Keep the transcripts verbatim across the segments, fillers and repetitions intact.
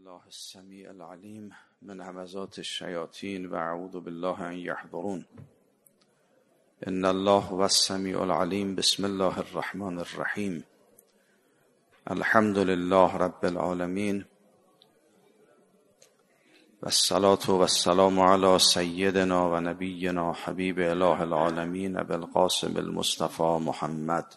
الله السمیع العلیم من همزات الشیاطین و اعوذ بالله ان یحضرون. ان الله هو السمیع العلیم. بسم الله الرحمن الرحیم. الحمد لله رب العالمین و الصلاة و السلام علی سیدنا و نبینا حبیب اله العالمین ابی القاسم المصطفى محمد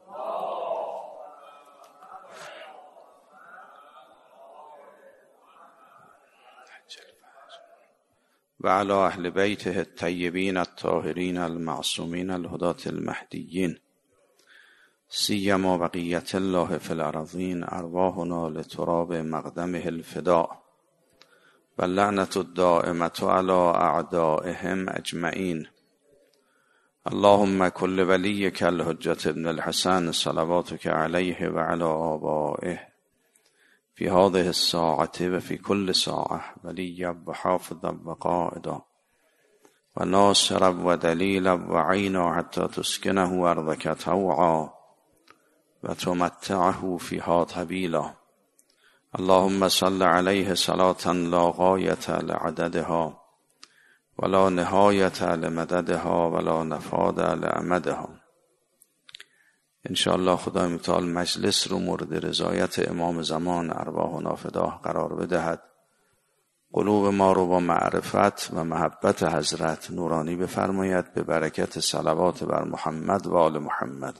و علی اهل بیته الطیبین الطاهرین المعصومین الهداة المهدیین سیما بقیة الله فی الارضین ارواحنا لتراب مقدمه الفداء و لعنة الدائمة علی اعدائهم اجمعین. اللهم کل ولیک الحجة ابن الحسن صلواتک علیه و علی آبائه فی هذه الساعة و فی کل ساعة ولیا و حافظا و قائدا و ناصرا و دلیلا و عینا حتی تسکنه ارضک طوعا و تمتعه فیها طویلا. اللهم صل علیه صلاة لا غایة لعددها ولا نهایة لمددها ولا نفاد لامدها. انشاءالله خدای متعال مجلس رو مورد رضایت امام زمان ارواح نافداه قرار بدهد. قلوب ما رو با معرفت و محبت حضرت نورانی بفرماید به برکت صلوات بر محمد و آل محمد.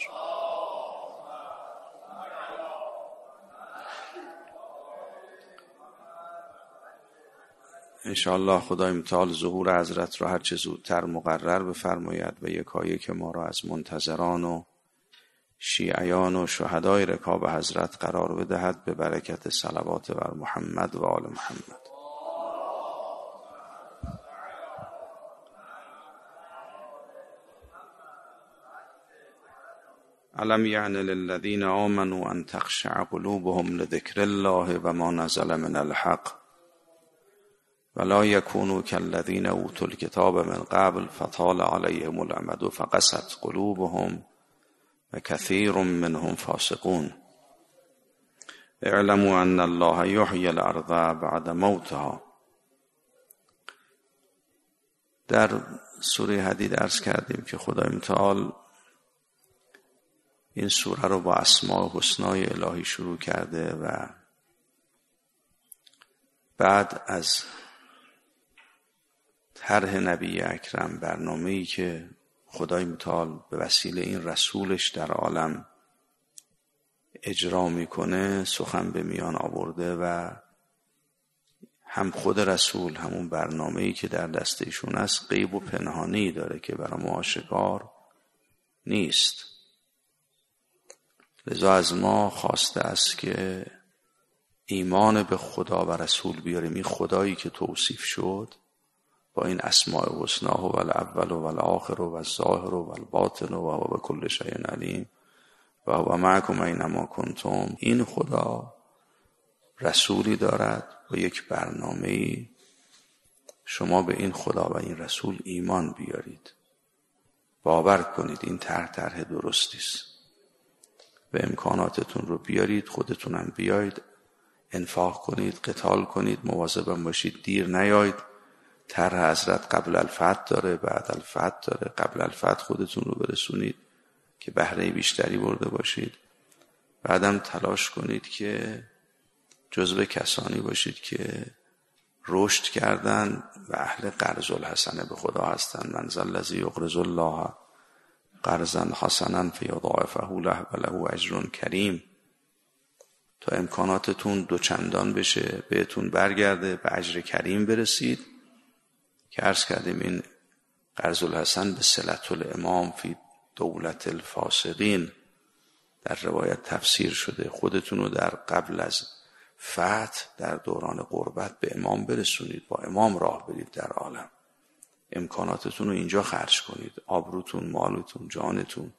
انشاءالله خدای متعال ظهور حضرت رو هر چه زودتر مقرر بفرماید و یکایک ما را از منتظران و شیعیان و شهدای رکاب حضرت قرار بدهد به برکت صلوات بر محمد و آل محمد. الم یعن للذین آمنوا ان تخشع قلوبهم لذکر الله و ما نزل من الحق ولا یکونوا کالذین اوتوا الکتاب من قبل فطال علیهم الامد فقست قلوبهم و کثیر منهم فاسقون. اعلموا ان الله یحیی الارض بعد موتها. در سوره حدید عرض کردیم که خدای متعال این سوره رو با اسماء حسنای الهی شروع کرده و بعد از طرح نبی اکرم برنامه‌ای که خدای متعال به وسیله این رسولش در عالم اجرا میکنه سخن به میان آورده و هم خود رسول همون برنامه‌ای که در دست ایشون است غیب و پنهانی داره که برای ما آشکار نیست. لذا از ما خواسته است که ایمان به خدا و رسول بیاریم. این خدایی که توصیف شد با این اسماء حسنا و الاول و الاخر و الظاهر و الباطن و هو بكل شیء علیم و هو معکم اینما کنتم، این خدا رسولی دارد و یک برنامه‌ای. شما به این خدا و این رسول ایمان بیارید، باور کنید این طرح طرح درستی است و امکاناتتون رو بیارید، خودتونم بیایید، انفاق کنید، قتال کنید، مواظب باشید دیر نیایید. طرح حضرت قبل الفتح داره، بعد الفتح داره. قبل الفتح خودتون رو برسونید که بهره بیشتری برده باشید، بعدم تلاش کنید که جزو کسانی باشید که رشد کردن و اهل قرض الحسنه به خدا هستن. من ذا الذی یقرض الله قرضا حسنا فیضاعفه له و له اجر کریم. تا امکاناتتون دوچندان بشه، بهتون برگرده، به اجر کریم برسید که عرض کردیم این قرض الحسن به صلة الامام فی دولت الفاسقین در روایت تفسیر شده. خودتون رو در قبل از فتح در دوران غربت به امام برسونید، با امام راه برید در عالم. امکاناتتون رو اینجا خرج کنید، آبروتون، مالتون، جانتون.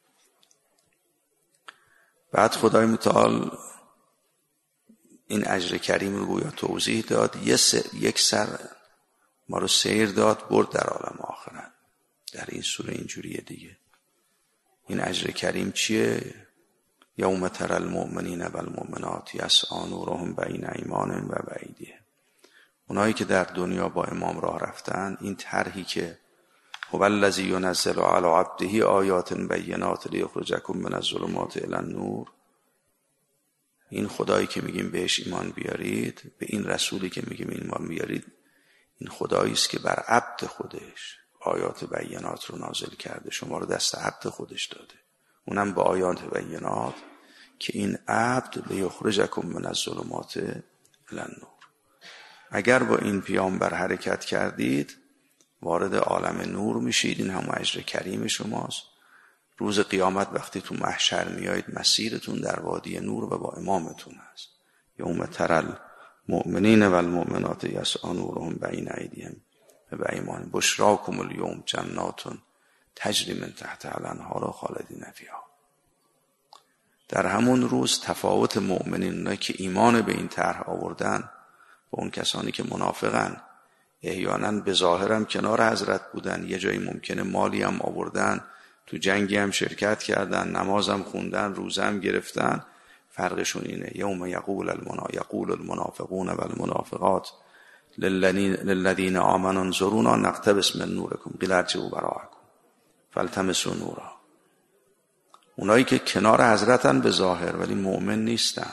بعد خدای متعال این اجر کریم رو گویا توضیح داد. یک سر ما رو سیر داد برد در عالم آخرت. در این سوره اینجوریه دیگه. این اجر کریم چیه؟ یوم تری المؤمنین و المؤمنات یسعی نورهم بین ایمانهم و بایدیهم. اونایی که در دنیا با امام راه رفتن، این طرحی که هو الذی ینزل علی عبده آیات بینات لیخرجکم من الظلمات الی النور، این خدایی که میگیم بهش ایمان بیارید، به این رسولی که میگیم ایمان بیارید، این خدایی است که بر عبد خودش آیات بینات رو نازل کرده، شما رو دست عبد خودش داده، اونم با آیات بینات که این عبد لیخرجکم من الظلمات الی النور. اگر با این پیامبر حرکت کردید وارد عالم نور میشید، این هم اجر کریم شماست. روز قیامت وقتی تو محشر میایید مسیرتون در وادی نور و با امامتون هست. یوم تری المؤمنین و المؤمنات یسعی نورهم بین ایدیهم و ایمانهم بشراکم الیوم جنات تجری من تحتها الانهار خالدین فیها. در همون روز تفاوت مؤمنین، اونایی که ایمان به این طرح آوردن با اون کسانی که منافقن، احیانا به ظاهرم کنار حضرت بودن، یه جایی ممکنه مالی هم آوردن، تو جنگی هم شرکت کردن، نمازم خوندن، روزه هم گرفتن، فرقشون اینه یوم یقول المنا یقول المنافقون و المنافقات للذین آمنوا انظرونا نقتبس من نورکم قیل ارجعوا وراءکم فالتمسوا نورا. اونایی که کنار حضرتن به ظاهر ولی مؤمن نیستن،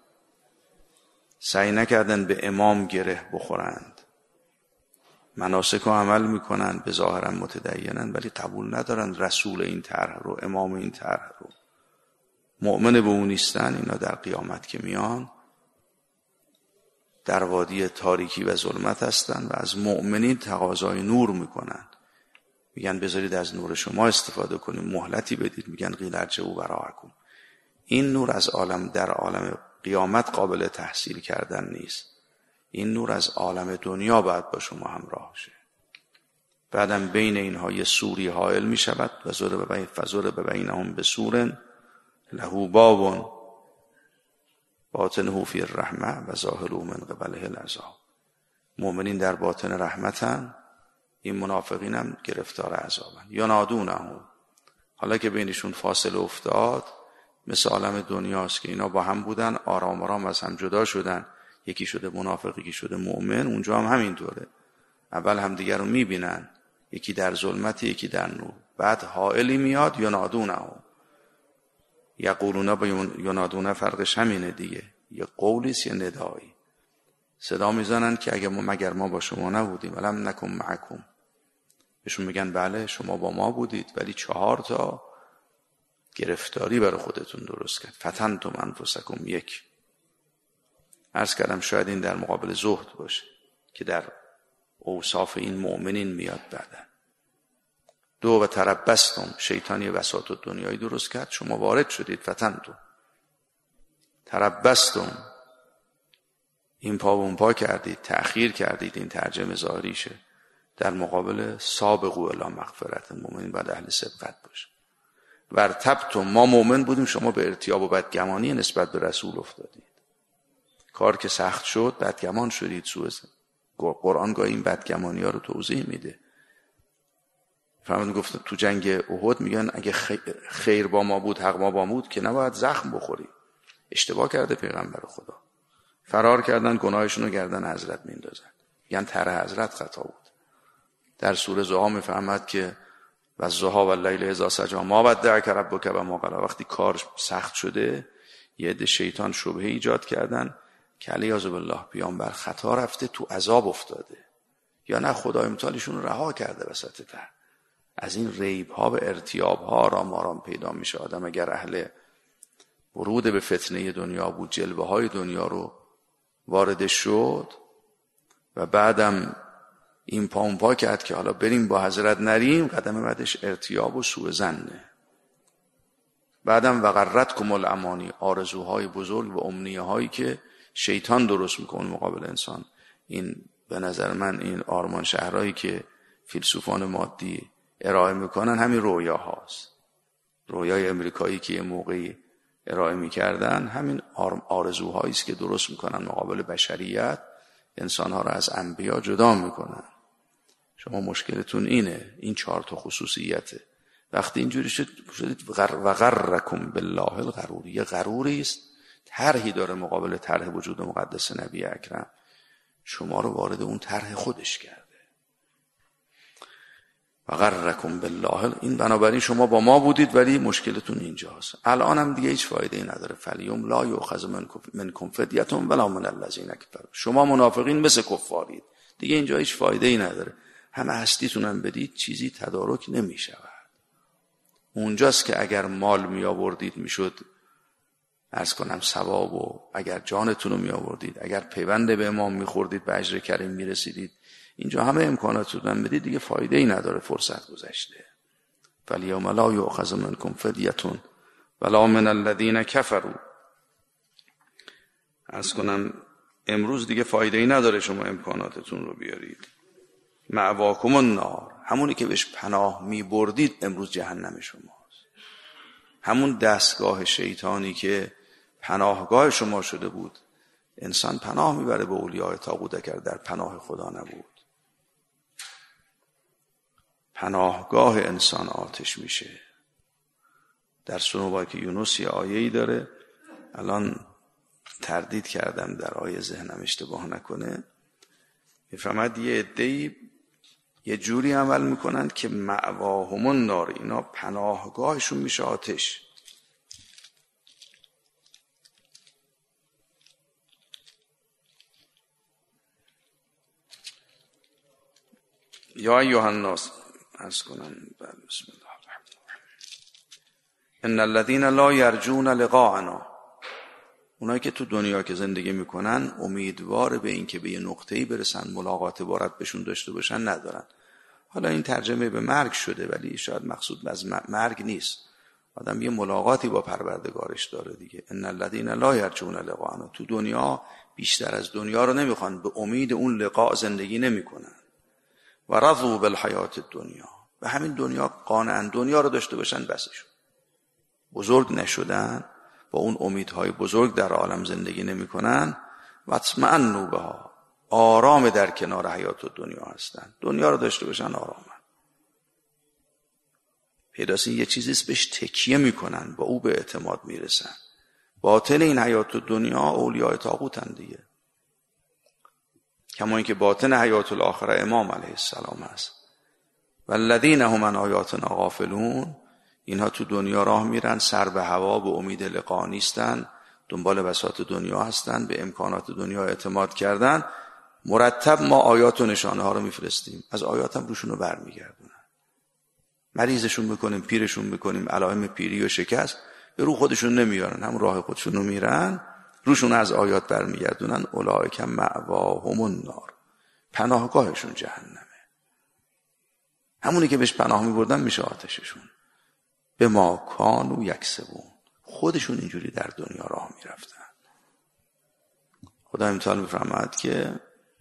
سعی نکردن به امام گره بخورند، مناسک رو عمل میکنن، به ظاهرم متدینن ولی قبول ندارن رسول این طرح رو، امام این طرح رو، مؤمن به اون نیستن. اینا در قیامت که میان در وادی تاریکی و ظلمت هستن و از مؤمنین تقاضای نور میکنن، میگن بذارید از نور شما استفاده کنیم، مهلتی بدید، میگن قیل ارجعوا وراءکم. این نور از عالم در عالم قیامت قابل تحصیل کردن نیست، این نور از عالم دنیا باید با شما همراه شه. بعدم بین اینها یه سوری حائل می شود و فزور ببینهم به سورن له باب باطنه فی الرحمه و ظاهره من قبله العذاب. مؤمنین در باطن رحمتن، این منافقین هم گرفتار عذابن. ینادونهم، حالا که بینشون فاصله افتاد، مثل عالم دنیاست که اینا با هم بودن، آرام آرام از هم جدا شدن، یکی شده منافق یکی شده مؤمن. اونجا هم همینطوره، اول هم دیگر رو میبینن، یکی در ظلمت یکی در نور، بعد حائلی میاد ینادونهم. یقولون با ینادونه فرقش همینه دیگه، یه قولیست یه ندایی، صدا میزنن که اگه ما مگر ما با شما نبودیم ولم نکن معکم، بهشون میگن بله شما با ما بودید ولی چهار تا گرفتاری برای خودتون درست کرد. فتنتم انفسکم، یک عرض کردم شاید این در مقابل زهد باشه که در اوصاف این مؤمنین میاد بعدن. دو و تربستم، شیطانی وساط دنیایی درست کرد، شما وارد شدید. فتنتم تربستم، این پا و اون پا کردید، تأخیر کردید، این ترجمه ظاهریشه. در مقابل سابقوا الی مغفرت، مؤمن باید اهل سبقت باشه. ورتبتم، ما مؤمن بودیم شما به ارتیاب و بدگمانی نسبت به رسول افتادید، کار که سخت شد بدگمان شدید. سوء قرآن گاهی این بدگمانی ها رو توضیح میده. فرمان گفت تو جنگ احد میگن اگه خیر با ما بود حق ما با بود که نباید زخم بخوریم. اشتباه کرده پیغمبر خدا، فرار کردن، گناهشون رو گردن حضرت میندازن، میگن طرح حضرت خطا بود. در سوره ضحی میفهمد که و ضحی و اللیل اذا سجی ما ودعک ربک و ما قلی، وقتی کار سخت شده یه عده شیطان شبهه ایجاد کردن که علیاذ بالله پیامبر خطا رفته تو عذاب افتاده، یا نه خدای متعالشون رو رها کرده وسط ته. از این ریب ها و ارتیاب ها آرام آرام پیدا میشه. آدم اگر اهل ورود به فتنه دنیا بود، جلوه های دنیا رو وارد شد و بعدم این پا اون پا کرد که حالا بریم با حضرت نریم، قدم بعدش ارتیاب و سوء ظنه. بعدم وغرتکم الامانی، آرزوهای بزرگ و امنیه هایی که شیطان درست میکنه مقابل انسان. این به نظر من این آرمان شهرهایی که فیلسوفان مادی ارائه میکنن همین رویا هاست. رویای امریکایی که یه موقعی ارائه میکردن همین آرزوهایی است که درست میکنن مقابل بشریت، انسانها را از انبیا جدا میکنن. شما مشکلتون اینه، این چهار تا خصوصیته. وقتی اینجوری شد شدید و غرکم بالله الغرور، یه غروری است، طرحی داره مقابل طرح وجود مقدس نبی اکرم، شما رو وارد اون طرح خودش کرده. و غرکم بالله، این بنابراین شما با ما بودید ولی مشکلتون اینجاست. الان هم دیگه هیچ فایده ای نداره. فلیوم لا یؤخذ منکم فدیة ولا من الذین کفروا، شما منافقین مثل کفارید، دیگه اینجا هیچ فایده ای نداره. همه هستیتون هم بدید چیزی تدارک نمی شود. اونجاست که اگر مال می آوردید میشد عرض کنم ثواب، و اگر جانتون رو می آوردید، اگر پیوند به امام می خوردید به اجر کریم می رسیدید. اینجا همه امکاناتون هم بدید دیگه فایده ای نداره، فرصت گذشته. فالیوم لا یؤخذ منکم فدیة ولا من الذین کفروا، عرض کنم امروز دیگه فایده ای نداره شما امکاناتتون رو بیارید. مأواکم النار، همونی که بهش پناه می بردید امروز جهنم شماست. همون دستگاه شیطانی که پناهگاه شما شده بود، انسان پناه میبره به اولیاء طاغوت اگر در پناه خدا نبود. پناهگاه انسان آتش میشه. در سنوبای که یونس یه آیه‌ای داره، الان تردید کردم در آیه ذهنم اشتباه نکنه، میفهمد یه عده‌ای یه جوری عمل میکنند که مأواهم النار، اینا پناهگاهشون میشه آتش. یا ایها الناس، عرض کنم بسم الله الرحمن الرحیم، ان الذين لا يرجون لقاءنا، اونایی که تو دنیا که زندگی میکنن امیدوار به این که به یه نقطه‌ای برسن ملاقات با ربشون داشته باشن ندارن. حالا این ترجمه به مرگ شده ولی شاید مقصود از مرگ نیست، آدم یه ملاقاتی با پروردگارش داره دیگه. ان الذين لا يرجون لقاءنا، تو دنیا بیشتر از دنیا رو نمیخوان، به امید اون لقاء زندگی نمیکنن. و رضوا بالحیات الدنیا، و همین دنیا قانعن، دنیا رو داشته باشن بسشون. بزرگ نشدن، با اون امیدهای بزرگ در عالم زندگی نمی کنن. و اطمئنوا بها، آرام در کنار حیات دنیا هستن، دنیا رو داشته باشن آرامن. پیداست یه چیزیست بهش تکیه میکنن، با او به اعتماد میرسن. باطن این حیات دنیا اولیاء طاغوتن دیگه، کما اینکه باطن حیات الاخره امام علیه السلام هست. والذین هم عن آیاتنا غافلون، اینها تو دنیا راه میرن سر به هوا، به امید لقا نیستن، دنبال بساط دنیا هستن، به امکانات دنیا اعتماد کردن. مرتب ما آیات و نشانه ها رو میفرستیم، از آیات هم روشون رو برمیگردونن. مریضشون میکنیم، پیرشون میکنیم، علائم پیری و شکست به رو خودشون نمیارن، هم راه خودشون رو میرن، روشون از آیات برمیگردونن. اولئک مأواهم النار، پناهگاهشون جهنمه. همونی که بهش پناه میبردن میشه آتششون. به ما کانوا یکسبون، خودشون اینجوری در دنیا راه میرفتن. خدا امتحان میفرماید که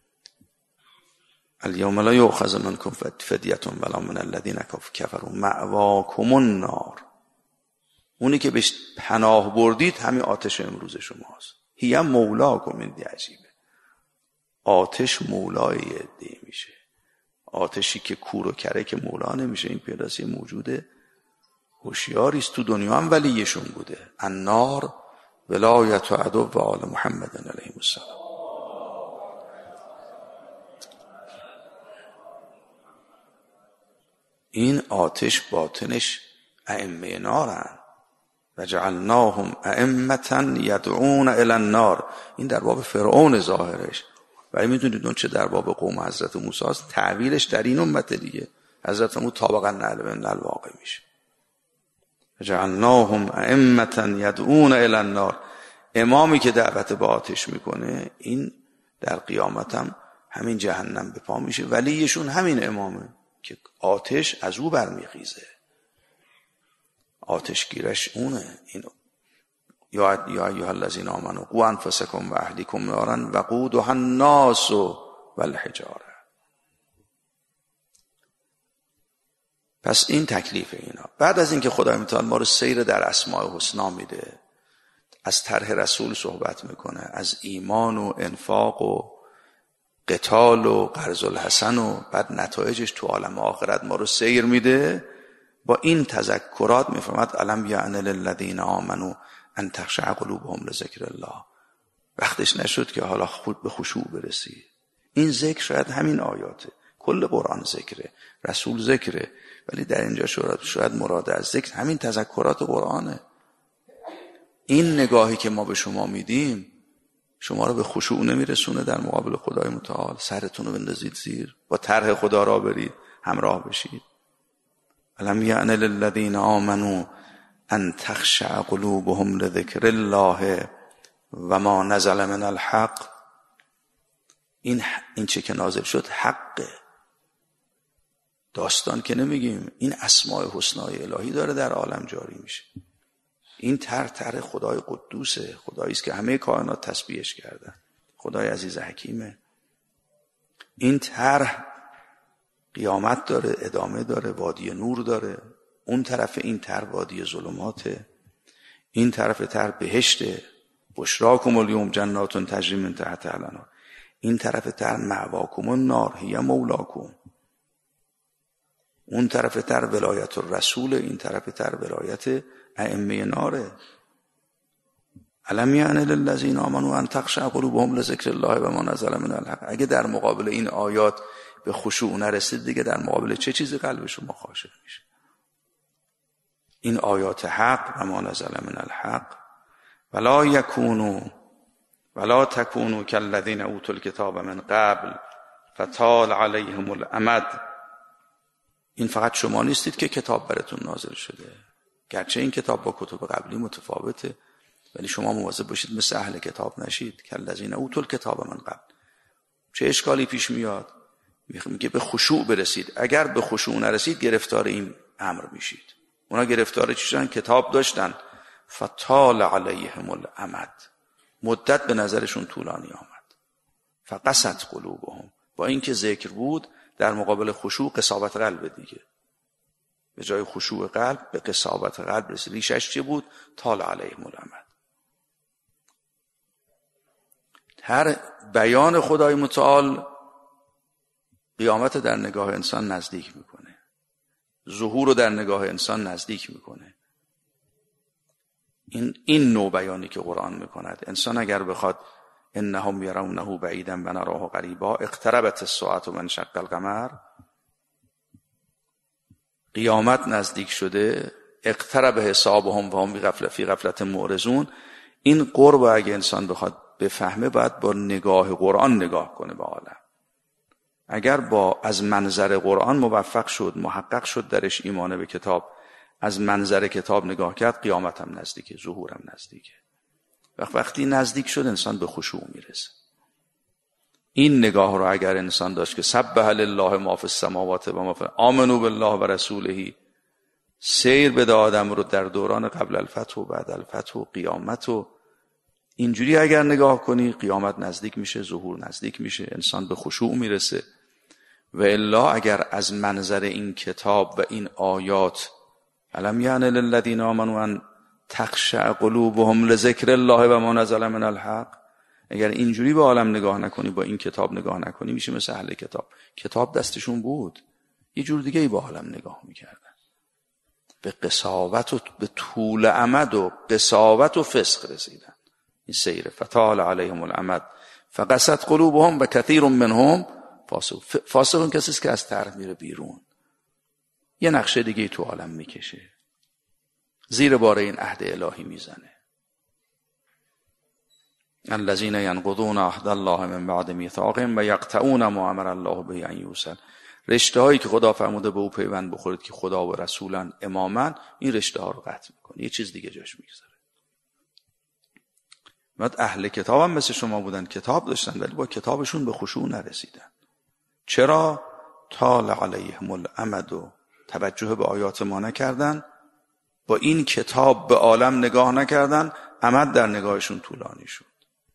الیوم لا یؤخذ منکم فدیة ولا من الذین کفروا مأواکم النار، اونی که بهش پناه بردید همین آتش امروز شماست. هی مولاکم، این دی عجیبه، آتش مولای عده میشه. آتشی که کور و کره که مولا نمیشه، این پیداست موجوده هوشیاری است، تو دنیا هم ولیشون بوده. النار ولایت و عدو و آل محمد علیه السلام. این آتش باطنش ائمه نارن. و جعلناهم ائمة یدعون الی النار، این در باب فرعون ظاهرش، ولی میدونید اون چه در باب قوم حضرت موسی است، تعویلش در این امت دیگه. حضرت موسی طابقا نعل من الواقع میشه. جعلناهم ائمة یدعون الی النار، امامی که دعوت به آتش میکنه این در قیامت هم همین جهنم به پا میشه، ولیشون همین امامه که آتش از او برمیخیزه، آتشگیرش اونه. این یا یا ایها الذین آمنوا قوا انفسکم و اهلیکم نارا وقودها الناس والحجاره. پس این تکلیف اینا. بعد از اینکه خدای متعال ما رو سیر در اسماء حسنا میده، از طرح رسول صحبت میکنه، از ایمان و انفاق و قتال و قرض الحسن و بعد نتایجش تو عالم آخرت ما رو سیر میده، با این تذکرات میفهمد الم یعن للذین آمنوا ان تخشع قلوبهم لذکر الله. وقتش نشد که حالا خود به خشوع برسی. این ذکر شاید همین آیاته، کل قرآن ذکره، رسول ذکره، ولی در اینجا شاید, شاید مراد از ذکر همین تذکرات قرآنه. این نگاهی که ما به شما میدیم شما رو به خشوع نمیرسونه در مقابل خدای متعال. سرتون رو بندازید زیر، با طرح خدا را برید، همراه بشید. الم یعن للذین آمنوا ان تخشع قلوبهم لذکر الله و ما نزل من الحق. این این چه که نازل شد حقه. داستان که نمیگیم، این اسماء حسنای الهی داره در عالم جاری میشه. این طرح طرح خدای قدوسه، خدایی است که همه کائنات تسبیحش کردن، خدای عزیز حکیمه. این طرح قیامت داره، ادامه داره، وادی نور داره. اون طرف این طرح وادی ظلماته. این طرف طرح بهشته، بشراکم الیوم جنات تجری من تحتها الانهار. این طرف طرح مأواکم النار هی مولاکم. اون طرف طرح ولایت الرسول، این طرف طرح ولایت ائمه ناره. الم یعن للذین آمنوا ان تخشع قلوبهم لذکر الله و ما نزل من الحق. اگه در مقابل این آیات به خشوع نرسید دیگه در مقابل چه چیزی قلب شما خاشع میشه؟ این آیات حق و ما نزل من الحق ولا یکونوا ولا تکونوا کالذین اوتوا الکتاب من قبل فطال علیهم الامد. این فقط شما نیستید که کتاب براتون نازل شده، گرچه این کتاب با کتب قبلی متفاوته، ولی شما مواظب باشید مثل اهل کتاب نشید. کالذین اوتوا الکتاب من قبل. چه اشکالی پیش میاد؟ میگه به خشوع برسید. اگر به خشوع نرسید گرفتار این امر میشید. اونا گرفتار چیزن؟ کتاب داشتن. فطال علیهم الامد. مدت به نظرشون طولانی آمد. فقست قلوبهم. با اینکه ذکر بود در مقابل خشوع قساوت قلب دیگه. به جای خشوع قلب به قساوت قلب رسید. ریشش چی بود؟ طال علیهم الامد. هر بیان خدای متعال قیامت در نگاه انسان نزدیک میکنه، ظهور رو در نگاه انسان نزدیک میکنه. این این نوع بیانی که قرآن میکند. انسان اگر بخواد انهم یرونه بعیدا و نراه قریبا اقتربت الساعة و انشق القمر، قیامت نزدیک شده، اقترب حسابهم و هم فی غفلة معرضون. این قرب اگه انسان بخواد بفهمه باید با نگاه قرآن نگاه کنه به عالم. اگر با از منظر قرآن موفق شد، محقق شد درش ایمان به کتاب، از منظر کتاب نگاه کرد، قیامت هم نزدیکه، ظهور هم نزدیکه. وقت وقتی نزدیک شد انسان به خشوع میرسه. این نگاه رو اگر انسان داشت که سبح لله ما فی السماوات و ما فی آمنوا بالله و رسوله، سیر بده آدم رو در دوران قبل الفتح و بعد الفتح و قیامت، و اینجوری اگر نگاه کنی قیامت نزدیک میشه، ظهور نزدیک میشه، انسان به خشوع میرسه. و الا اگر از منظر این کتاب و این آیات الم یعن للذین آمنوا ان تخشع قلوبهم لذکر الله و ما نزل من الحق، اگر اینجوری به عالم نگاه نکنی، با این کتاب نگاه نکنی، میشه مثل اهل کتاب. کتاب دستشون بود، یه جور دیگه ای با عالم نگاه میکردن، به قساوت و به طول امد و قساوت و فسق رسیدن. این سیر فطال علیهم الامد فقست قلوبهم و کثیر منهم فاسق. فاسق کسی است که از طرح میره بیرون، یه نقشه دیگه تو عالم میکشه، زیر بار این عهد الهی میزنه. الذين ينقضون عهد الله من بعد میثاقهم و یقطعون ما امر الله به ان یوصل. رشته هایی که خدا فرموده به او پیوند بخورید که خدا و رسولن امامن، این رشته ها رو قطع میکنه، یه چیز دیگه جاش میگذاره. بعد اهل کتاب هم مثل شما بودن، کتاب داشتن ولی با کتابشون به خشوع نرسیدن. چرا؟ طال علیهم الامد، و توجه به آیات ما نکردن، با این کتاب به عالم نگاه نکردن، امد در نگاهشون طولانی شد.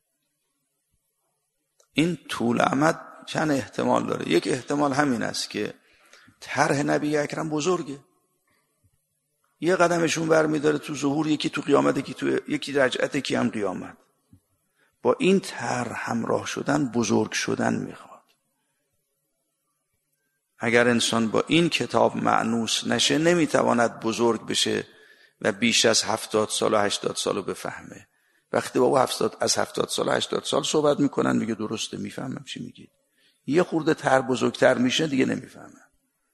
این طول امد چند احتمال داره. یک احتمال همین است که طرح نبی اکرم بزرگه، یه قدمشون برمی‌داره تو ظهور، یکی تو قیامت، یکی تو یکی رجعت، یکی هم قیامت. با این طرح همراه شدن بزرگ شدن میخواد. اگر انسان با این کتاب مأنوس نشه نمیتواند بزرگ بشه و بیش از هفتاد سال و هشتاد سال رو بفهمه. وقتی با او هفتاد از هفتاد سال و هشتاد سال صحبت میکنن میگه درسته، میفهمم چی میگید. یه خورده تر بزرگتر میشه دیگه نمیفهمم.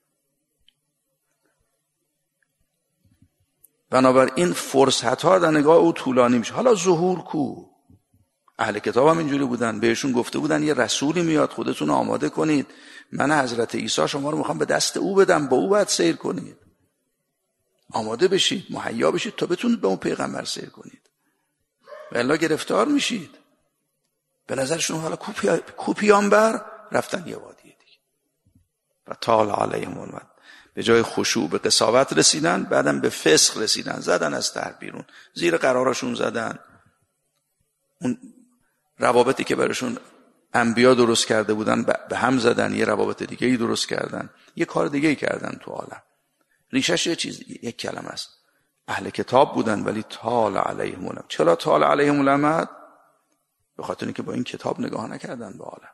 بنابراین فرصت ها در نگاه او طولانی میشه. حالا ظهور کو؟ اهل کتاب هم اینجوری بودن، بهشون گفته بودن یه رسولی میاد، خودتون آماده کنید، من حضرت عیسی شما رو میخوام به دست او بدم، با او باید سیر کنید، آماده بشید، مهیا بشید تا بتونید به اون پیغمبر سیر کنید، و الا گرفتار میشید. به نظرشون حالا کو پیامبر؟ رفتن یه وادی دیگه و طال علیهم الامد. به جای خشوع به قساوت رسیدن، بعدم به فسق رسیدن، زدن از طرح بیرون، زیر قرارشون زدن. اون روابطی که براشون انبیا درست کرده بودن به هم زدن، یه روابط دیگه ای درست کردن، یه کار دیگه ای کردن تو عالم. ریشش یه چیز، یک کلمه است. اهل کتاب بودن ولی طال علیهم الامد. چرا طال علیهم الامد؟ به خاطر اینکه با این کتاب نگاه نکردن به عالم.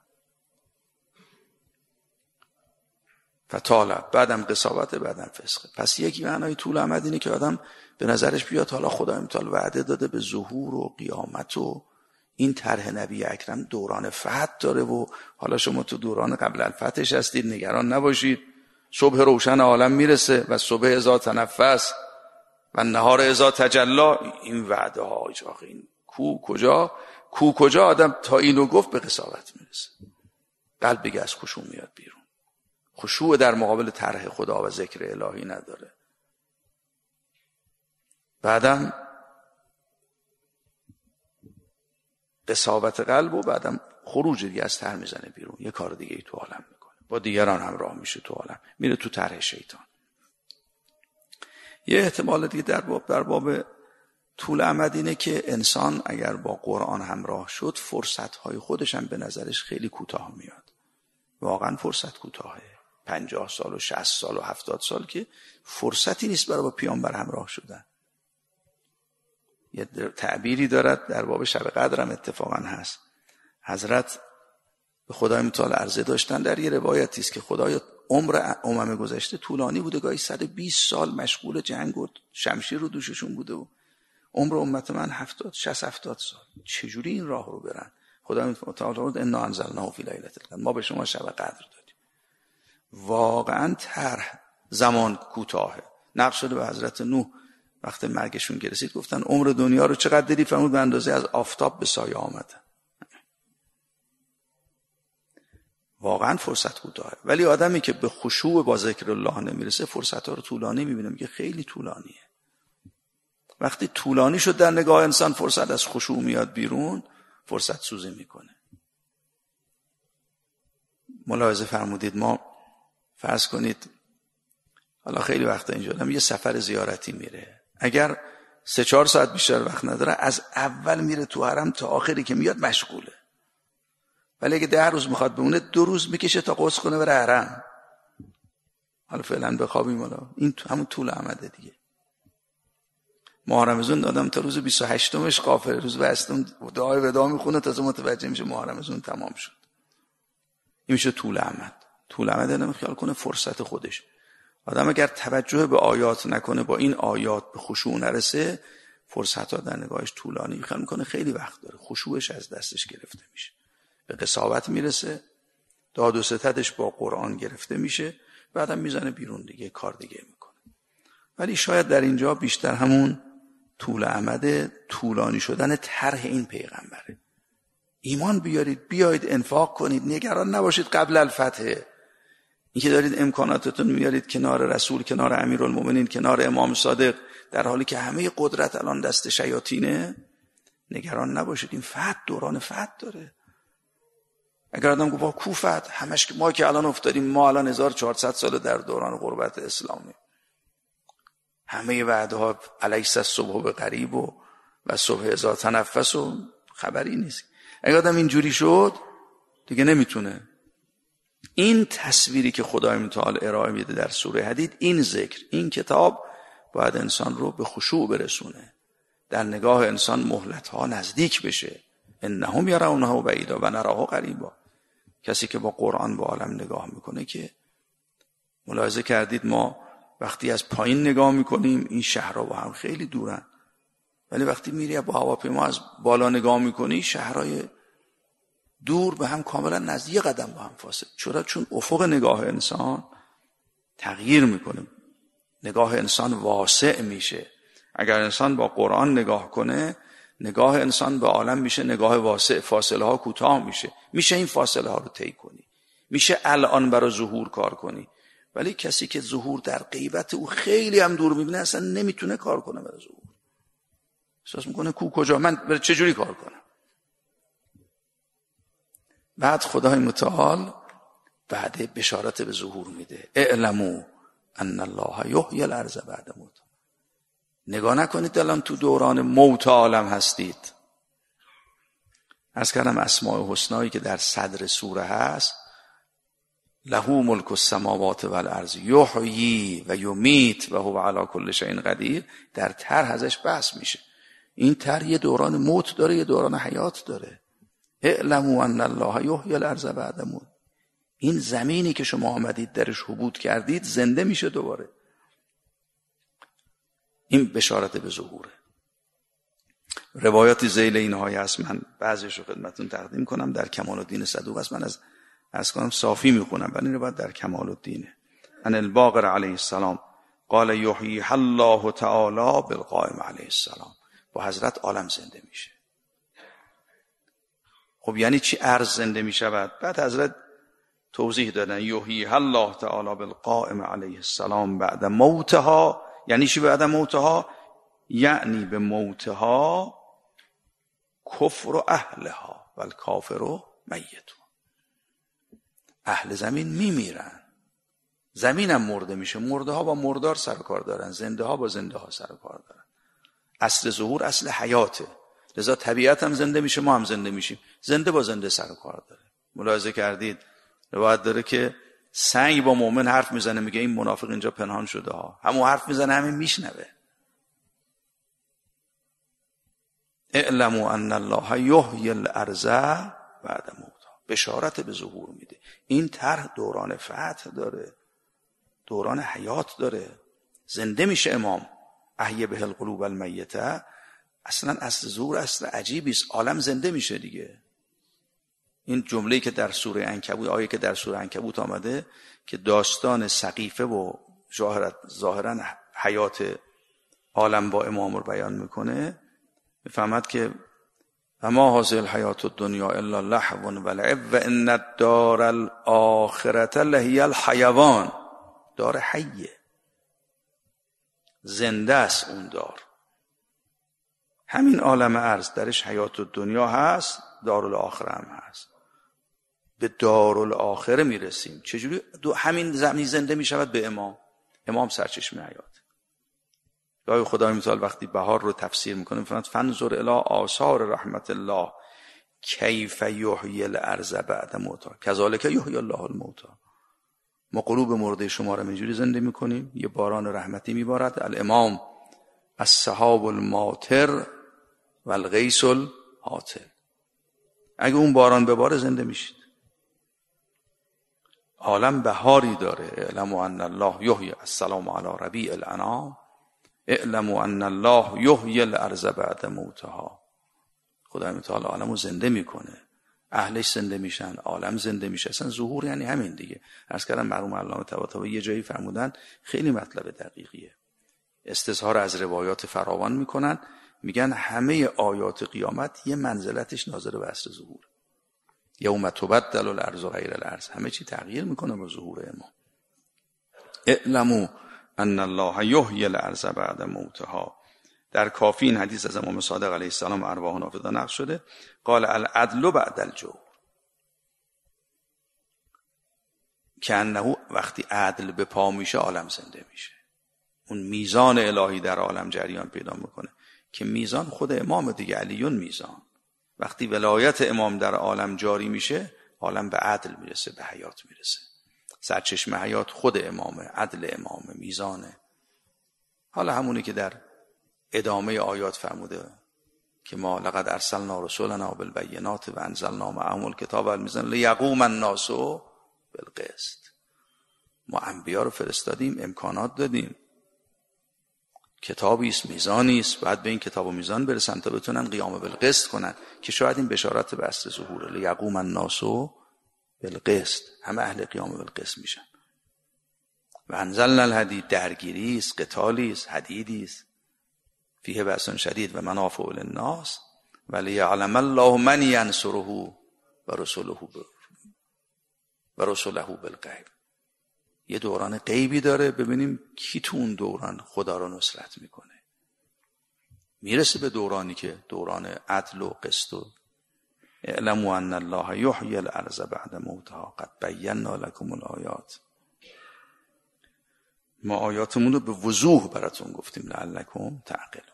فطال، بعدم قساوت، بعدم فسق. پس یکی معنای طول امد اینه که آدم به نظرش بیاد حالا خدا امتال وعده داده به ظهور و قیامت و این طرح نبی اکرم دوران فتح داره و حالا شما تو دوران قبل الفتحش هستید، نگران نباشید، صبح روشن عالم میرسه و صبح اذا تنفس و نهار اذا تجلا. این وعده ها این کو کجا کو کجا آدم تا اینو گفت به قساوت میرسه، قلب بگه از خشوع میاد بیرون. خشوع در مقابل طرح خدا و ذکر الهی نداره. بعدم قساوت قلب و بعدم خروج دیگه از طرح میزنه بیرون، یه کار دیگه ای تو عالم میکنه، با دیگران همراه میشه تو عالم، میره تو طرح شیطان. یه احتمال دیگه در باب در باب طول امد اینه که انسان اگر با قرآن همراه شد فرصت‌های خودش هم به نظرش خیلی کوتاه میاد. واقعا فرصت کوتاهه. پنجاه سال و شصت سال و هفتاد سال که فرصتی نیست برای با پیامبر همراه شدن. یه تعبیری دارد در باب شب قدر هم اتفاقا هست. حضرت به خدای متعال عرضه داشتن در یه روایتی است که خدای عمر امم گذشته طولانی بوده، گاهی صد و بیست سال مشغول جنگ و شمشیر رو دوششون بوده و عمر امت من هفتاد شصت هفتاد سال. چجوری این راه رو برن؟ خدای متعال فرمود انا انزلناه فی لیلة القدر، ما به شما شب قدر دادیم. واقعا طرح زمان کوتاهه. نقل شده به حضرت نوح وقتی مرگشون رسید گفتن عمر دنیا رو چقدر دیدی؟ فرمود به اندازه از آفتاب به سایه آمده. واقعا فرصت کوتاهه. ولی آدمی که به خشوع با ذکر الله نمیرسه فرصت‌ها رو طولانی میبینه، میگه خیلی طولانیه. وقتی طولانی شد در نگاه انسان فرصت از خشوع میاد بیرون، فرصت سوزی میکنه. ملاحظه فرمودید ما فرض کنید حالا خیلی وقتا اینجا آدم یه سفر زیارتی میره، اگر سه چهار ساعت بیشتر وقت نداره از اول میره تو حرم تا آخری که میاد مشغوله. ولی اگه ده روز میخواد بمونه دو روز میکشه تا غسل کنه بره حرم. حالا فعلا بخوابیم، حالا این همون طول امده دیگه. ماه رمضان دادم تا روز بیست و هشتمش قافله، روز بیستم دعای وداع میخونه تازه متوجه میشه ماه رمضان تمام شد. این میشه طول امد. طول امد آدم خیال کنه فرصت خودش. آدم اگر توجه به آیات نکنه، با این آیات به خشوع نرسه، فرصت‌ها در نگاهش طولانی خیال میکنه خیلی وقت داره، خشوعش از دستش گرفته میشه، به قساوت میرسه، داد و ستدش با قرآن گرفته میشه، بعدم میزنه بیرون دیگه، کار دیگه میکنه. ولی شاید در اینجا بیشتر همون طول امد طولانی شدن طرح این پیغمبره. ایمان بیارید، بیایید انفاق کنید، نگران نباشید قبل الفتح. این که دارید امکاناتتون میارید کنار رسول، کنار امیرالمومنین، کنار امام صادق، در حالی که همه قدرت الان دست شیاطینه، نگران نباشید. این فتح دوران فتح داره. اگر آدم گفت با کو فتح، همش ما که الان افتادیم، ما الان هزار و چهارصد سال در دوران غربت اسلامی، همه وعده ها الیس الصبح بقریب و و صبح اذا تنفس و خبری نیست. اگر آدم اینجوری شد دیگه نمیتونه. این تصویری که خدای متعال ارائه میده در سوره حدید، این ذکر، این کتاب باید انسان رو به خشوع برسونه، در نگاه انسان مهلت ها نزدیک بشه. انهم یرونه بعیدا و نراه قریبا. کسی که با قرآن به عالم نگاه میکنه که ملاحظه کردید ما وقتی از پایین نگاه میکنیم این شهرها با هم خیلی دورن، ولی وقتی میری با هواپیما از بالا نگاه میکنی شهرهای دور به هم کاملا نزدیک، قدم با هم فاصله. چرا؟ چون افق نگاه انسان تغییر میکنه، نگاه انسان واسع میشه. اگر انسان با قرآن نگاه کنه، نگاه انسان به عالم میشه نگاه واسع، فاصله ها کوتاه میشه، میشه این فاصله ها رو طی کنی، میشه الان برای ظهور کار کنی. ولی کسی که ظهور در غیبت او خیلی هم دور میبینه اصلا نمیتونه کار کنه برای ظهور. احساس میکنه کو کجا، من برای چجوری کار کنم؟ بعد خدای متعال بعد بشارت به ظهور میده، اعلموا ان الله یحیی الارض بعد موت. نگاه نکنید الان تو دوران موت عالم هستید. عرض کردم اسماء حسنایی که در صدر سوره هست، له ملک السماوات والارض یحیی و یمیت و هو علی کل شیء قدیر، در طرح ازش بحث میشه. این طرح یه دوران موت داره، یه دوران حیات داره. اعلموا ان الله یحیی الارض بعد موت. این زمینی که شما آمدید درش حبوط کردید زنده میشه دوباره. این بشارت به ظهوره. روایات ذیل اینهای هست، من بعضیش رو خدمتتون تقدیم کنم. در کمال الدین صدوق است، من از از کنم صافی میخونم، ولی این رو باید در کمال الدینه. ان الباقر علیه السلام قال یحیی الله تعالی بالقائم علیه السلام. با حضرت عالم زنده میشه. خب یعنی چی ارض زنده میشود؟ بعد حضرت توضیح دادن یحیی الله تعالی بالقائم علیه السلام بعد موتها. یعنی چی بعد موتها؟ یعنی به موتها کفر و اهلها و الکافر و میتون. اهل زمین میمیرن، زمین هم مرده میشه، مرده ها با مردار سر کار دارن، زنده ها با زنده ها سر کار دارن. اصل ظهور اصل حیاته، لذا طبیعت هم زنده میشه، ما هم زنده میشیم، زنده با زنده سر کار داره. ملاحظه کردید روایت داره که سنگ با مؤمن حرف میزنه، میگه این منافق اینجا پنهان شده ها، همون حرف میزنه همین میشنوه. اعلموا ان الله یحیی الارض بعد موتها. بشارت به ظهور میده. این طرح دوران فتح داره، دوران حیات داره، زنده میشه امام. احیی به القلوب المیته. اصلا اصل ظهور اصل عجیبی است، عالم زنده میشه دیگه. این جمله‌ای که در سوره عنکبوت، آیه که در سوره عنکبوت آمده که داستان سقیفه و ظاهرا حیات عالم با امام رو بیان میکنه، میفهمد که اما هذه الحیات الدنیا الا لهو و لعب و ان الدار الاخره لهی الحیوان. دار حیه، زنده است اون دار. همین عالم ارض درش حیات الدنیا هست، دارالآخره هم هست. به دارالآخره میرسیم. چجوری؟ همین زمین زنده میشود به امام. امام سرچشمه حیات. گاهی خدای متعال وقتی بهار رو تفسیر میکنه میفرماید فانظر الی آثار رحمت الله کیف یحیی الارض بعد موتها کذالک یحیی الله الموتى. ما قلوب مرده شما رو اینجوری زنده میکنیم، یه باران رحمتی میبارد. الامام السحاب الماطر و الغیث الهاطل. اگه اون باران بباره زنده میشید. عالم بهاری داره. اعلموا ان الله یحیی السلام علی ربیع الانام اعلموا ان الله یحیی الارض بعد موتها. خدای متعال عالمو زنده میکنه، اهلش زنده میشن، عالم زنده میشه. اصلا ظهور یعنی همین دیگه. عرض کردم مرحوم علامه طباطبایی یه جایی فرمودن خیلی مطلب دقیقیه، استظهار از روایات فراوان میکنن، میگن همه آیات قیامت یه منزلتش ناظر به اصل ظهور. یوم تبدل الارض غیر الارض، همه چی تغییر میکنه با ظهور امام. اعلموا ان الله یحیی الارض بعد موتها. در کافی این حدیث از امام صادق علیه السلام ارواح نافذه نقل شده. قال العدل بعد الجور. که انه وقتی عدل به پا میشه عالم زنده میشه. اون میزان الهی در عالم جریان پیدا میکنه که میزان خود امام دیگه، علیون میزان. وقتی ولایت امام در عالم جاری میشه عالم به عدل میرسه، به حیات میرسه. سرچشمه حیات خود امامه، عدل امامه، میزانه. حالا همونی که در ادامه آیات فرموده که ما لقد ارسلنا رسولنا بالبینات و انزلنا معهم الکتاب والمیزان لیقوم الناس بالقسط. ما انبیا رو فرستادیم، امکانات دادیم، کتابی است، میزانی است، باید به این کتاب و میزان برسن تا بتونن قیام بالقسط کنن که شاید این بشارت به اصل ظهوره. لیقوم الناس بالقسط، همه اهل قیام بالقسط میشن. و انزلنا الحدید، درگیری است، قتالی است، حدیدی است، فیه بأس شدید و منافع للناس و لیعلم الله من ینصره و رسله و رسله بالغیب. یه دوران غیبی داره، ببینیم کی تو اون دوران خدا رو نصرت میکنه. میرسه به دورانی که دوران عدل و قسط و اعلموا ان الله یحیی الارض بعد موتها قد بینا لکم الآیات. ما آیاتمون رو به وضوح براتون گفتیم لعلکم تعقلون.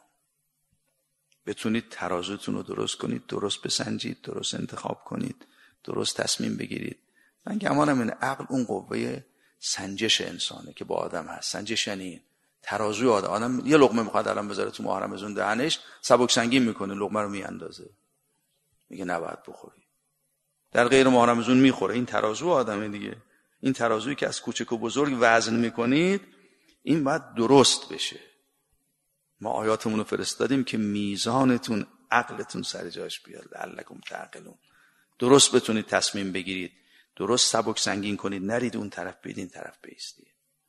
بتونید ترازوتون رو درست کنید، درست بسنجید، درست انتخاب کنید، درست تصمیم بگیرید. من گمانم این عقل اون قوه سنجش انسانه که با آدم هست. سنجش یعنی ترازوی آدم. آدم یه لقمه میخواد الان بذاره تو محرم زون دهنش، سبک سنگین میکنه، لقمه رو میاندازه، میگه نباید بخوری. در غیر محرم زون میخوره. این ترازو آدمه دیگه. این ترازویی که از کوچک و بزرگ وزن میکنید، این باید درست بشه. ما آیاتمون رو فرستادیم که میزانتون، عقلتون سر جاش بیاد، لعلکم تعقلون. درست بتونید تصمیم بگیرید، درست سبک سنگین کنید، نرید اون طرف بید این طرف بیستید.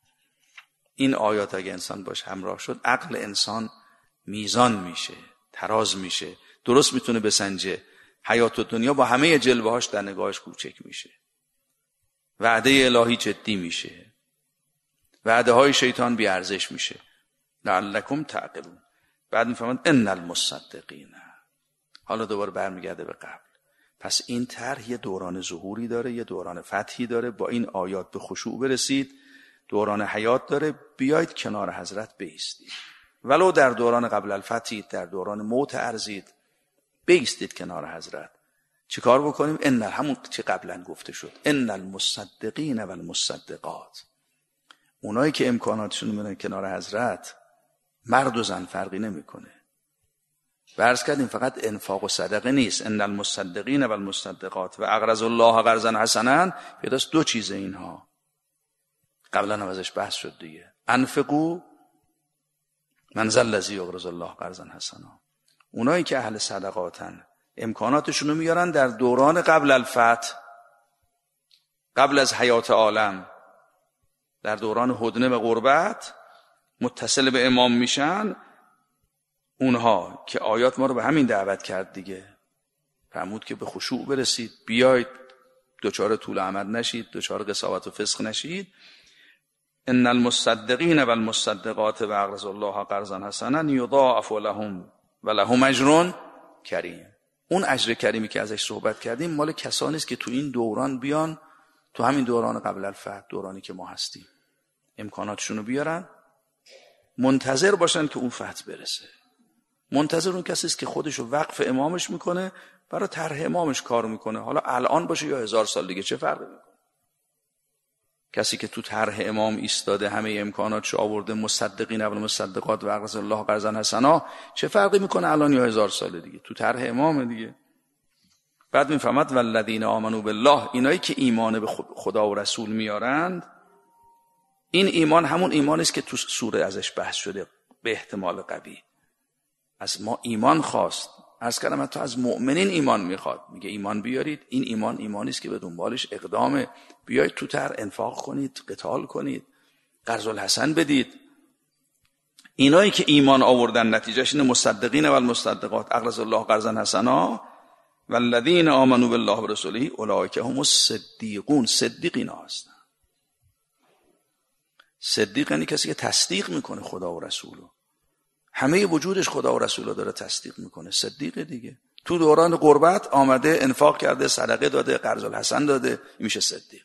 این آیات اگه انسان باش همراه شد، عقل انسان میزان میشه، تراز میشه، درست میتونه بسنجه. حیات دنیا با همه جلوه هاش در نگاهش کوچک میشه. وعده الهی جدی میشه، وعده های شیطان بی ارزش میشه. لعلکم تعقلون. بعد میفهمند ان المصدقین. حالا دوباره برمیگرده به قبل. پس این طرح یه دوران ظهوری داره، یه دوران فتحی داره. با این آیات به خشوع برسید. دوران حیات داره، بیایید کنار حضرت بایستید. ولو در دوران قبل الفتحید، در دوران موت ارزید، بایستید کنار حضرت. چی کار بکنیم؟ ان همون چی قبلا گفته شد، ان المصدقین و المصدقات. اونایی که امکاناتشون میدن کنار حضرت، مرد و زن فرقی نمیکنه. فرض کردیم فقط انفاق و صدقه نیست. ان المصدقین و المصدقات و اقرضوا الله قرضا حسنا، پیداست دو چیزه اینها. قبلا هم ازش بحث شد دیگه. انفقوا من ذا الذی یقرض الله قرضا حسنا. اونایی که اهل صدقاتن، امکاناتشون رو میارن در دوران قبل الفتح، قبل از حیات عالم، در دوران هدنه و غربت متصل به امام میشن. اونها که آیات ما رو به همین دعوت کرد دیگه، فرمود که به خشوع برسید، بیایید، دوچار طول امد نشید، دوچار قساوت و فسق نشید. ان المصدقین و المصدقات و اقرضوا الله قرضا حسنا یضاعف لهم و لهم اجر کریم. اون اجر کریمی که ازش صحبت کردیم مال کسانی است که تو این دوران بیان، تو همین دوران قبل الفتح، دورانی که ما هستیم، امکاناتشون رو بیارن، منتظر باشن که اون فتح برسه. منتظر اون کسی است که خودش رو وقف امامش میکنه، برای طرح امامش کار میکنه. حالا الان باشه یا هزار سال دیگه چه فرقی میکنه؟ کسی که تو طرح امام ایستاده، همه امکاناتشو آورده، مصدقین و مصدقات و اقرضوا الله قرضا حسنا، چه فرقی میکنه الان یا هزار سال دیگه؟ تو طرح امام دیگه. بعد میفهمد والذین آمنوا بالله، اینایی که ایمان به خدا و رسول میارند. این ایمان همون ایمانی است که تو سوره ازش بحث شده به احتمال قوی. از ما ایمان خواست. عرض کردم حتی از مؤمنین ایمان میخواد. میگه ایمان بیارید. این ایمان ایمانی است که به دنبالش اقدامه. بیایید تو تر انفاق کنید، قتال کنید، قرض الحسن بدید. اینایی که ایمان آوردن نتیجهش اینه مصدقین و المصدقات اقرضوا الله قرضا حسنا والذین آمنوا بالله و رسوله اولئک هم الصدیقون. صدیقین هستن. صدیق یعنی کسی که تصدیق میکنه خدا و رسولو، همه وجودش خدا و رسولو داره تصدیق میکنه. صدیق دیگه. تو دوران غربت آمده، انفاق کرده، صدقه داده، قرض الحسن داده، این میشه صدیق.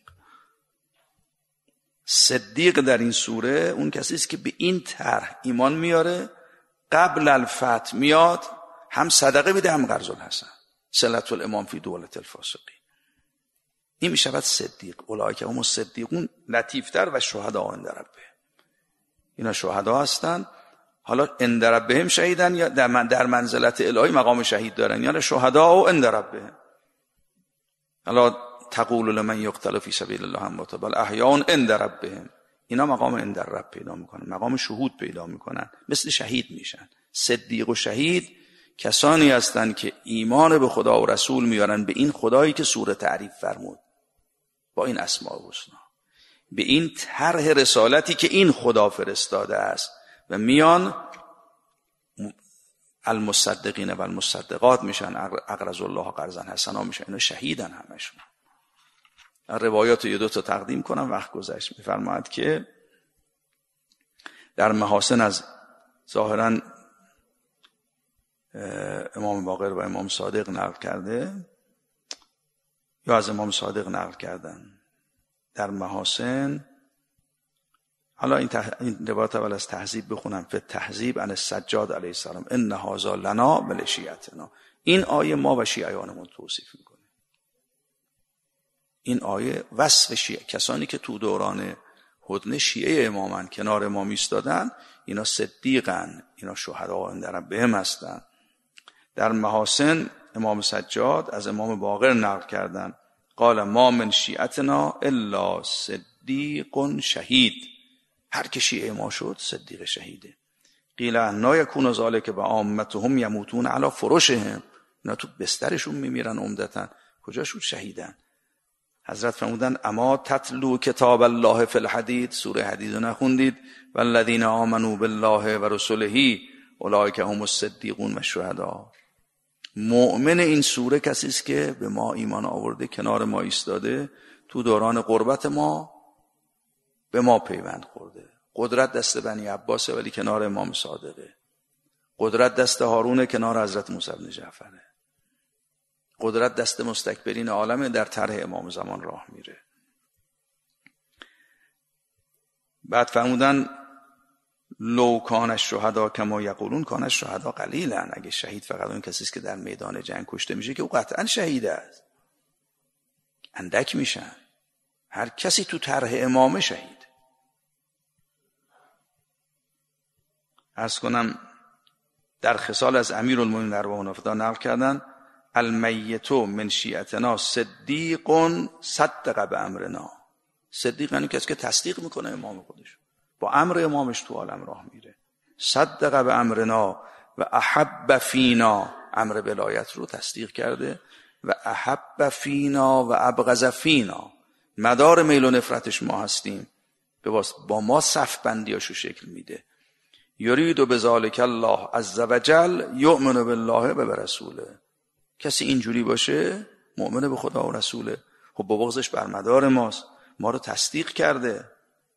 صدیق در این سوره اون کسی است که به این طرح ایمان میاره، قبل الفتح میاد، هم صدقه میده هم قرض الحسن. صلت الامام فی دولت الفاسقین. این میشود صدیق. اولئک هم الصدیقون. لطیفتر و شهدا عند ربهم. اینا شهدا هستن. حالا عند ربهم شهیدن یا در منزلت الهی مقام شهید دارن، یعنی شهدا و عند ربهم. حالا تقول لمن یقتل فی سبیل الله اموات بل احیاء عند ربهم. اینا مقام عند رب پیدا میکنن، مقام شهود پیدا میکنن، مثل شهید میشن. صدیق و شهید کسانی هستند که ایمان به خدا و رسول میارن، به این خدایی که سوره تعریف فرمود با این اسماء و حسنا، به این طرح رسالتی که این خدا فرستاده است، و میان المصدقین و المصدقات میشن، اقرض الله قرضا حسنا میشن. اینا شهیدن همشون. روایات یه دو تا تقدیم کنم، وقت گذشت. میفرماید که در محاسن از ظاهرا امام باقر و امام صادق نقل کرده، یا از امام صادق نقل کردن در محاسن. حالا این, تح... این روایت اول از تهذیب بخونم. فی تهذیب عن السجاد علیه السلام ان هذا لنا ولشیعتنا. این آیه ما و شیعیانمون توصیف میکنه. این آیه وصف شیعه، کسانی که تو دوران هدنه شیعه امامن، کنار امام ایستادن، اینا صدیقن، اینا شهدا عند ربهم هستن. در محاسن امام سجاد از امام باقر نقل کردن قال ما من شیعتنا الا صدیق شهید. هر که شیعه ما شد صدیق شهیده. قیل انا یکون ذلک و عامتهم یموتون علی فرشهم. اینا تو بسترشون میمیرن عمدتاً. کجا شد؟ شهیدن. حضرت فرمودن اما تتلو کتاب الله فی الحدید. سوره حدید رو نخوندید؟ والذین آمنوا بالله و رسله اولئک هم الصدیقون و الشهدا. مؤمن این سوره کسی است که به ما ایمان آورده، کنار ما ایستاده، تو دوران غربت ما به ما پیوند خورده. قدرت دست بنی عباسه ولی کنار امام صادقه. قدرت دست هارون کنار حضرت موسی بن جعفره. قدرت دست مستکبرین عالم در طرح امام زمان راه میره. بعد فرمودن لو کان الشهدا کما یقولون کان الشهدا قلیلا. اگه شهید فقط اون کسی است که در میدان جنگ کشته میشه که او قطعا شهید است. اندک میشن. هر کسی تو طرح امام شهید. عرض کنم در خصال از امیرالمومنین ارواح نافذه نقل کردن المیت من شیعتنا صدیق صدق بامرنا. صدیق یعنی کسی که تصدیق میکنه امام خودش، با امر امامش تو عالم راه میره. صدق بامرنا و احب فینا، امر ولایت رو تصدیق کرده، و احب فینا و ابغض فینا، مدار میل و نفرتش ما هستیم، با ما صف بندیاشو شکل میده. یرید بذالک الله عز وجل یؤمن بالله و برسوله. کسی اینجوری باشه مؤمن به خدا و رسوله. خب با بغضش بر مدار ماست، ما رو تصدیق کرده.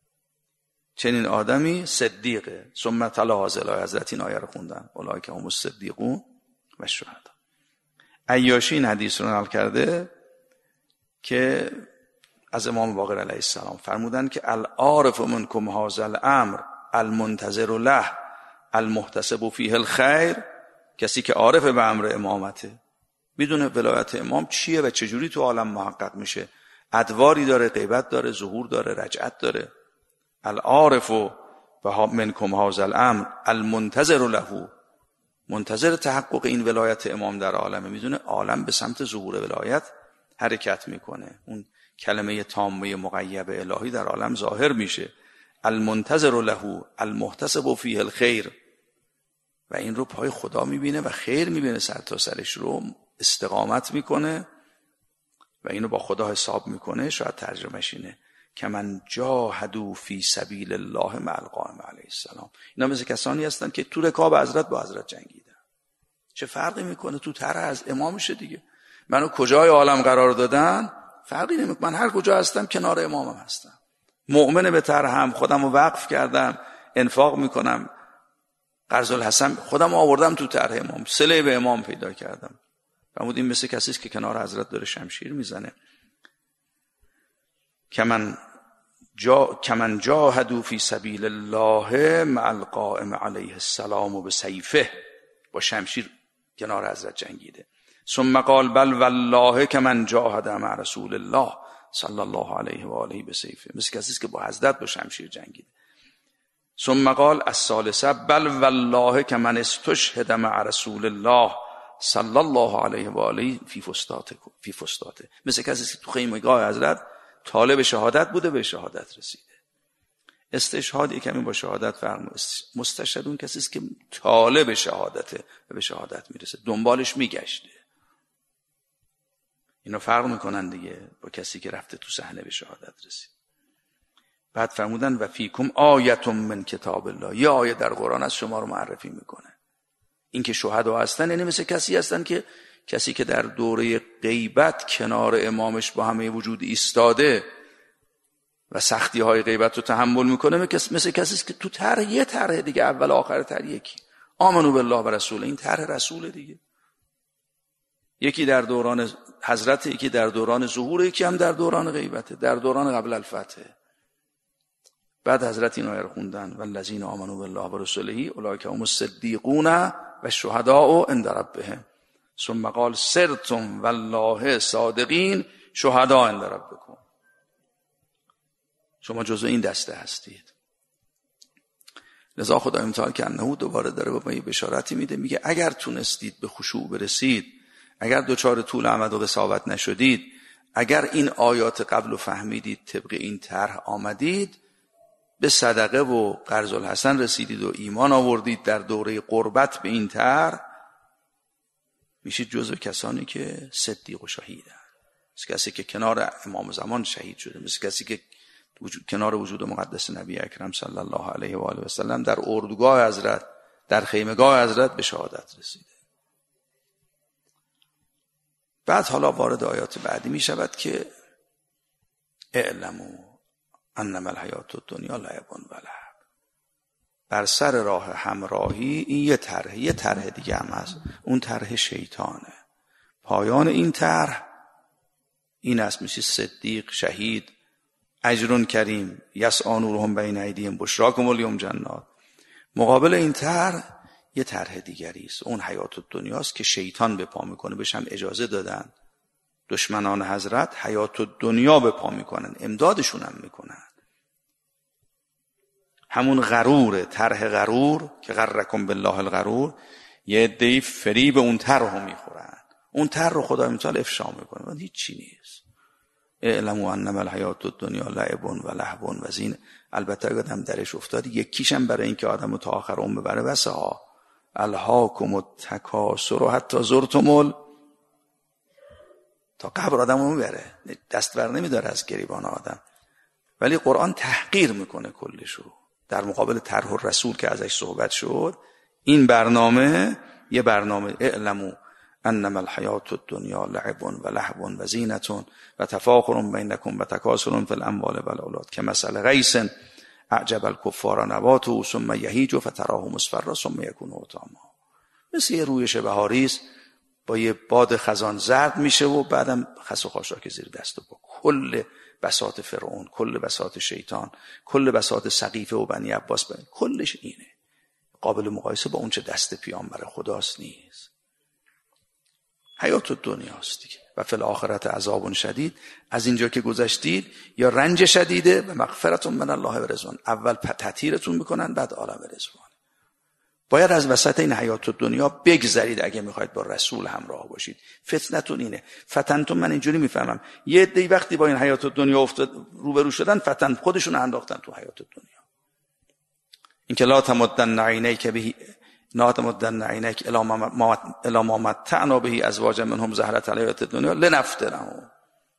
چنین آدمی صدیقه. ثم تلا هذه حضرت این آیه رو خوندن اولئک هم الصدیقون و الشهدا. عیاشی این حدیث رو نقل کرده که از امام باقر علیه السلام فرمودن که العارف منکم هذا الامر المنتظر له المحتسب فیه الخیر. کسی که عارف به امر امامته، بدون ولایت امام چیه و چجوری تو عالم محقق میشه، ادواری داره، غیبت داره، ظهور داره، رجعت داره. العارف و منکم هذا الامر المنتظر له، منتظر تحقق این ولایت امام در عالمه، میدونه عالم به سمت ظهور ولایت حرکت میکنه، اون کلمه تامه مغیب الهی در عالم ظاهر میشه. المنتظر له المحتسب فیه الخیر، و این رو پای خدا میبینه و خیر میبینه، سر تا سرش رو استقامت میکنه و اینو با خدا حساب میکنه. شاید ترجمهش اینه که من جاهدوا فی سبیل الله مع القائم علیه السلام. اینا مثل کسانی هستن که تو رکاب حضرت با حضرت جنگیدن. چه فرقی میکنه؟ تو طرح از امامشه دیگه. منو کجای عالم قرار دادن فرقی نمیکنه، من هر کجا هستم کنار امامم هستم. مؤمن به طرحم، خودم رو وقف کردم، انفاق میکنم، قرض الحسن خودم آوردم تو طرح امام، صله به امام پیدا کردم. فرمودیم مثل کسی است که کنار حضرت داره شمشیر میزنه. کمن جا کمن جاهدوا فی سبیل الله مع القائم علیه السلام و به سیفه، با شمشیر کنار حضرت جنگیده. ثم قال بل والله کمن جاهد مع رسول الله صلی الله علیه و آله به سیفه، مثل کسی است که با حضرت با شمشیر جنگیده. ثم قال الثالثه بل والله کمن استشهد مع رسول الله صلی الله علیه و آله فی فستاته فی فستاته مثل کسی که تو خیمگاه حضرت طالب شهادت بوده به شهادت رسیده. استشهاد یکمی با شهادت فرق. مستشهد اون کسی است که طالب شهادته و به شهادت میرسه، دنبالش میگشته. اینا فرق میکنن دیگه با کسی که رفته تو صحنه به شهادت رسید. بعد فرمودن و فیکم آیت من کتاب الله، یه آیه در قرآن از شما رو معرفی میکنه. این که شهدا هستن یعنی مثل کسی هستن که کسی که در دوره غیبت کنار امامش با همه وجود ایستاده و سختی های غیبت رو تحمل میکنه، مثل کسی که تو طرح یه طرح دیگه، اول آخر طرح یکی، آمنو بالله و رسوله، این طرح رسول دیگه. یکی در دوران حضرت، یکی در دوران ظهور، یکی هم در دوران غیبته، در دوران قبل الفتح. بعد حضرت این آیه رو خوندن والذین آمنوا بالله و رسوله اولئک هم الصدیقون و الشهداء عند ربهم ثم قال سرتم والله صادقین شهداء عند ربکم. شما جزو این دسته هستید. لذا خدای متعال که انه دوباره داره به ما یه بشارتی میده، میگه اگر تونستید به خشوع برسید، اگر دوچار طول امد و قساوت نشدید، اگر این آیات قبل رو فهمیدید، طبق این طرح آمدید، به صدقه و قرض الحسن رسیدید و ایمان آوردید در دوره قربت به این طرح، میشید جزو کسانی که صدیق و شهیدن. مثل کسی که کنار امام زمان شهید شده، مثل کسی که وجود، کنار وجود مقدس نبی اکرم صلی الله علیه و آله و سلم در اردوگاه حضرت، در خیمگاه حضرت به شهادت رسیده. بعد حالا وارد آیات بعدی می شود که اعلموا انما الحیات الدنیا لعب و لهو. بر سر راه همراهی این یه طرح، یه طرح دیگه هم هست، اون طرح شیطانه. پایان این طرح این است، میشه صدیق، شهید، اجر کریم، یسعی نورهم بین ایدیهم بشراکم الیوم جنات. مقابل این طرح یه طرح دیگری است، اون حیات الدنیاست که شیطان به پا میکنه. بهش هم اجازه دادن دشمنان حضرت حیات الدنیا به پا میکنن، امدادشون هم میکنن. همون غروره، طرح غرور که غرکم بالله الغرور، یه عده‌ای فریب اون طرح رو میخورن. اون طرح رو خدای متعال افشا میکنه و هیچ چی نیست. اعلموا انما الحیات الدنیا لعب و لهو و زینه. البته اگه آدم درش افتاد، یکیشم برای اینکه آدمو تا آخر عمر ببره بسه ها. الهاکم التکاثر و حتی زرتم، تا قبر آدمو میبره، دست بر نمیداره از گریبان آدم. ولی قرآن تحقیر میکنه کلشو در مقابل طرح الرسول که ازش صحبت شد. این برنامه یه برنامه اعلموا انما الحیات الدنیا لعب و لهو و زینة و تفاخر بینکم و تکاثر فی الاموال و الاولاد کمثل غیث اعجب الکفار نباته ثم یهیج فتراه مصفرا ثم یکون حطاما. مثل یه رویش بهاری است، با یه باد خزان زرد میشه و بعدم خس و خاشاک زیر دست و پا. کل بساط فرعون، کل بساط شیطان، کل بساط سقیفه و بنی عباس، بنی. کلش اینه، قابل مقایسه با اون چه دست پیامبر خداست نیست. حیات الدنیاست دیگه. و فی الاخرت عذاب شدید، از اینجا که گذشتید یا رنج شدیده و مغفرت من الله و رضوان. اول تطهیرتون میکنن، بعد عالم رضوان. باید از وسط این حیات الدنیا بگذرید اگه میخواید با رسول همراه باشید. فتنتون اینه. فتنتون، من اینجوری میفهمم، یه عده‌ای وقتی با این حیات الدنیا افتاد روبرو شدن، فتن خودشون انداختن تو حیات الدنیا. این که لا تمدن عینیک به لا تمدن عینیک الی ما متعنا به ازواج منهم زهرة الحیات الدنیا لنفتنهم.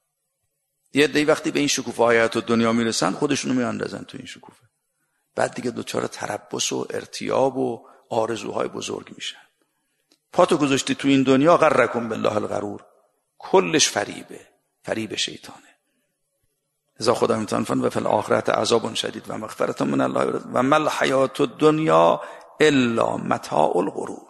یه عده‌ای وقتی به این شکوفه حیات الدنیا میرسن، خودشونو میاندازن تو این شکوفه. بعد دیگه دوچار تربص و ارتیاب و آرزوهای بزرگ میشن. پاتو گذاشتی تو این دنیا، غرکم بالله الغرور، کلش فریبه، فریب شیطانه. ازا خدا میتونه فن و فی الاخرت عذاب شدید و مغفرت من الله و ما الحیات الدنیا الا متاع الغرور.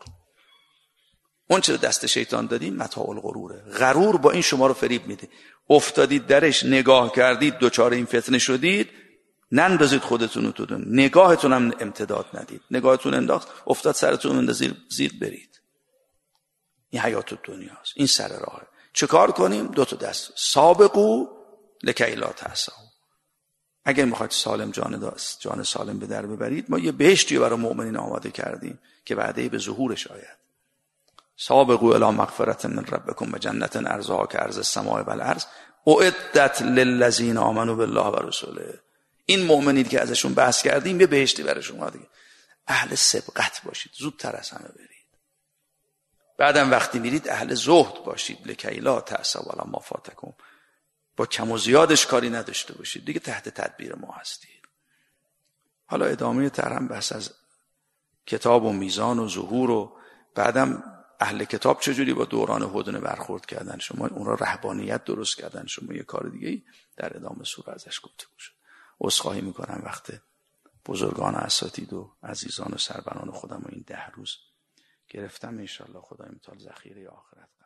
اون چه دست شیطان دادیم متاع الغروره. غرور با این شما رو فریب میده. افتادید درش، نگاه کردید، دوچار این فتنه شدید، نندازید خودتون رو تو دون، نگاهتون هم امتداد ندید. نگاهتون انداخت، افتاد سرتون انداز زیر, زیر برید. این حیات الدنیاست، این سر راهه. چه کار کنیم؟ دو تا دست. سابقو لکی لا تأسوا. اگر میخواید سالم جان داست، جان سالم به در ببرید، ما یه بهشتی برای مؤمنین آماده کردیم که بعدی به ظهورش آید. سابقوا الی مغفرة من ربکم و جنت عرضها کعرض السماء و الارض اعدت للذین آمنوا بالله و رسوله. این مؤمنین که ازشون بحث کردیم یه بهشتی براشون اومد. اهل سبقت باشید، زودتر از همه برید. بعدم وقتی میرید اهل زهد باشید، لکی لا تأسوا علی ما فاتکم. با کم و زیادش کاری نداشته باشید، دیگه تحت تدبیر ما هستید. حالا ادامه ترم بحث از کتاب و میزان و ظهور و بعدم اهل کتاب چجوری با دوران هدنه برخورد کردن، شما اون را رهبانیت درست کردن، شما یه کار دیگه در ادامه سوره ازش گفتگو شد. عذرخواهی میکنم وقت بزرگان اساتید و عزیزان و سربران خودم و این ده روز گرفتم. انشالله خدای متعال ذخیره آخرت